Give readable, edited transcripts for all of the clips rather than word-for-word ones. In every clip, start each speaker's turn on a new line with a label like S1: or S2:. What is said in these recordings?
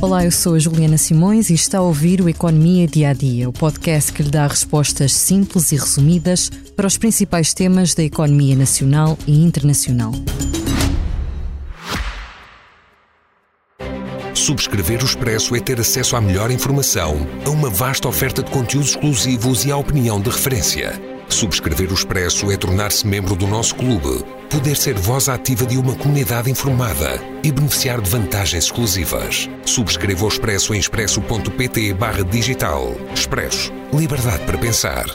S1: Olá, eu sou a Juliana Simões e está a ouvir o Economia Dia a Dia, o podcast que lhe dá respostas simples e resumidas para os principais temas da economia nacional e internacional.
S2: Subscrever o Expresso é ter acesso à melhor informação, a uma vasta oferta de conteúdos exclusivos e à opinião de referência. Subscrever o Expresso é tornar-se membro do nosso clube, poder ser voz ativa de uma comunidade informada e beneficiar de vantagens exclusivas. Subscreva o Expresso em expresso.pt/digital. Expresso. Liberdade para pensar.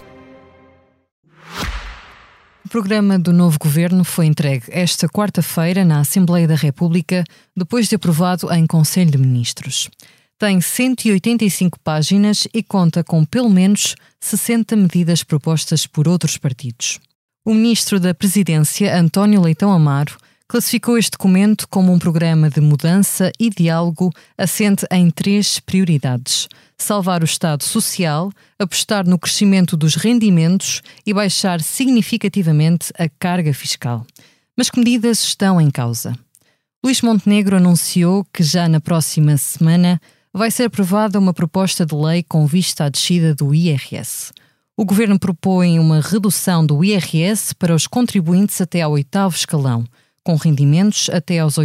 S1: O programa do novo governo foi entregue esta quarta-feira na Assembleia da República, depois de aprovado em Conselho de Ministros. Tem 185 páginas e conta com pelo menos 60 medidas propostas por outros partidos. O ministro da Presidência, António Leitão Amaro, classificou este documento como um programa de mudança e diálogo assente em 3 prioridades: salvar o Estado Social, apostar no crescimento dos rendimentos e baixar significativamente a carga fiscal. Mas que medidas estão em causa? Luís Montenegro anunciou que já na próxima semana vai ser aprovada uma proposta de lei com vista à descida do IRS. O governo propõe uma redução do IRS para os contribuintes até ao 8º escalão, com rendimentos até aos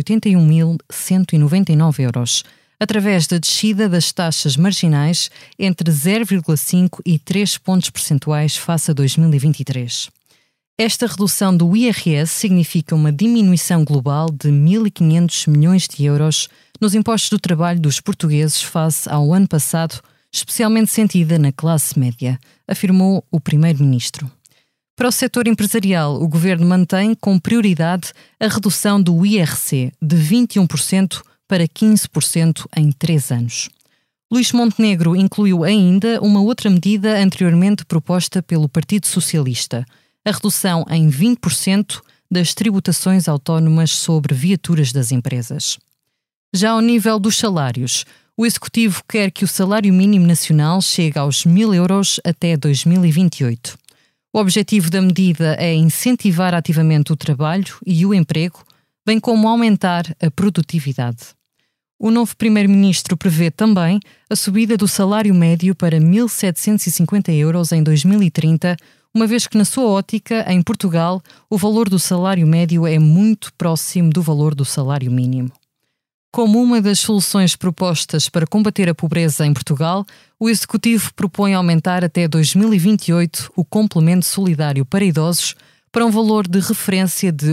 S1: 81.199 euros, através da descida das taxas marginais entre 0,5 e 3 pontos percentuais face a 2023. Esta redução do IRS significa uma diminuição global de 1.500 milhões de euros nos impostos do trabalho dos portugueses face ao ano passado, especialmente sentida na classe média, afirmou o primeiro-ministro. Para o setor empresarial, o governo mantém como prioridade a redução do IRC de 21% para 15% em 3 anos. Luís Montenegro incluiu ainda uma outra medida anteriormente proposta pelo Partido Socialista, a redução em 20% das tributações autónomas sobre viaturas das empresas. Já ao nível dos salários, o Executivo quer que o salário mínimo nacional chegue aos 1.000 euros até 2028. O objetivo da medida é incentivar ativamente o trabalho e o emprego, bem como aumentar a produtividade. O novo Primeiro-Ministro prevê também a subida do salário médio para 1.750 euros em 2030, uma vez que, na sua ótica, em Portugal, o valor do salário médio é muito próximo do valor do salário mínimo. Como uma das soluções propostas para combater a pobreza em Portugal, o Executivo propõe aumentar até 2028 o complemento solidário para idosos para um valor de referência de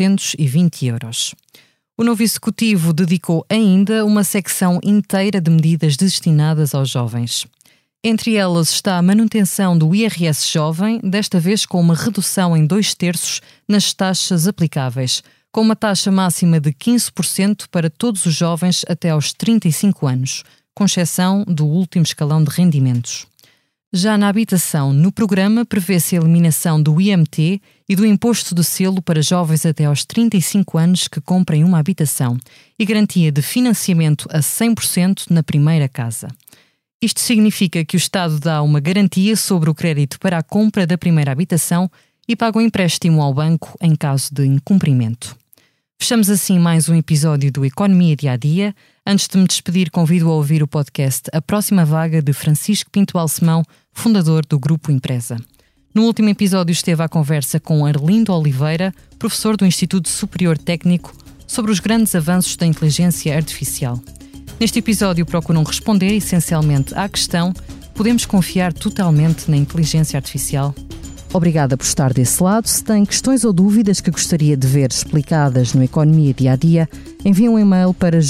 S1: 820 euros. O novo Executivo dedicou ainda uma secção inteira de medidas destinadas aos jovens. Entre elas está a manutenção do IRS jovem, desta vez com uma redução em 2/3 nas taxas aplicáveis, com uma taxa máxima de 15% para todos os jovens até aos 35 anos, com exceção do último escalão de rendimentos. Já na habitação, no programa prevê-se a eliminação do IMT e do imposto de selo para jovens até aos 35 anos que comprem uma habitação e garantia de financiamento a 100% na primeira casa. Isto significa que o Estado dá uma garantia sobre o crédito para a compra da primeira habitação e paga um empréstimo ao banco em caso de incumprimento. Fechamos assim mais um episódio do Economia Dia a Dia. Antes de me despedir, convido a ouvir o podcast A Próxima Vaga de Francisco Pinto Balsemão, fundador do Grupo Empresa. No último episódio esteve à conversa com Arlindo Oliveira, professor do Instituto Superior Técnico, sobre os grandes avanços da inteligência artificial. Neste episódio procuram responder essencialmente à questão: podemos confiar totalmente na inteligência artificial? Obrigada por estar desse lado. Se tem questões ou dúvidas que gostaria de ver explicadas no Economia Dia a Dia, envie um e-mail para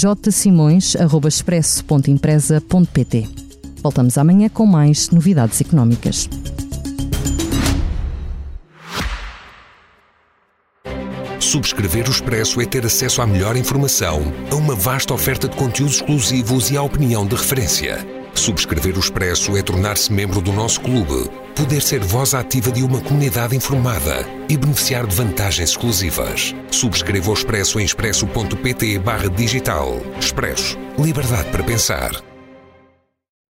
S1: jsimões@expresso.empresa.pt. Voltamos amanhã com mais novidades económicas.
S2: Subscrever o Expresso é ter acesso à melhor informação, a uma vasta oferta de conteúdos exclusivos e à opinião de referência. Subscrever o Expresso é tornar-se membro do nosso clube, poder ser voz ativa de uma comunidade informada e beneficiar de vantagens exclusivas. Subscreva o Expresso em expresso.pt/digital. Expresso. Liberdade para pensar.